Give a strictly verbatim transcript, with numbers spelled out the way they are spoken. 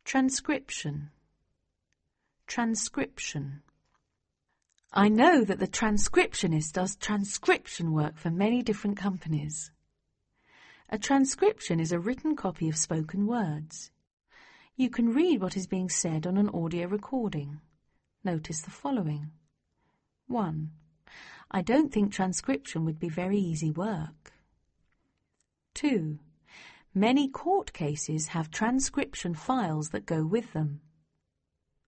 Transcription. Transcription. I know that the transcriptionist does transcription work for many different companies. A transcription is a written copy of spoken words. You can read what is being said on an audio recording. Notice the following. one. I don't think transcription would be very easy work. two. Many court cases have transcription files that go with them.